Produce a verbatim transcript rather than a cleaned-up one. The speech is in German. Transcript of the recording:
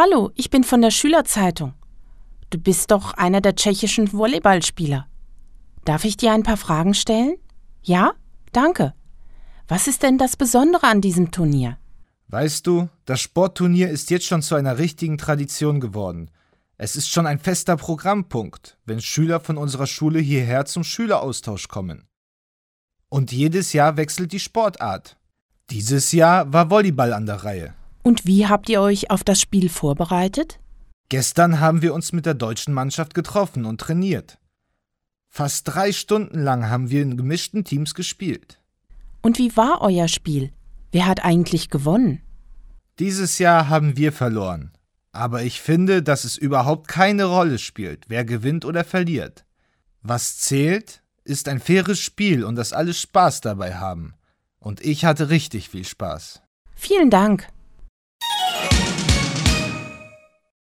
Hallo, ich bin von der Schülerzeitung. Du bist doch einer der tschechischen Volleyballspieler. Darf ich dir ein paar Fragen stellen? Ja? Danke. Was ist denn das Besondere an diesem Turnier? Weißt du, das Sportturnier ist jetzt schon zu einer richtigen Tradition geworden. Es ist schon ein fester Programmpunkt, wenn Schüler von unserer Schule hierher zum Schüleraustausch kommen. Und jedes Jahr wechselt die Sportart. Dieses Jahr war Volleyball an der Reihe. Und wie habt ihr euch auf das Spiel vorbereitet? Gestern haben wir uns mit der deutschen Mannschaft getroffen und trainiert. Fast drei Stunden lang haben wir in gemischten Teams gespielt. Und wie war euer Spiel? Wer hat eigentlich gewonnen? Dieses Jahr haben wir verloren. Aber ich finde, dass es überhaupt keine Rolle spielt, wer gewinnt oder verliert. Was zählt, ist ein faires Spiel und dass alle Spaß dabei haben. Und ich hatte richtig viel Spaß. Vielen Dank.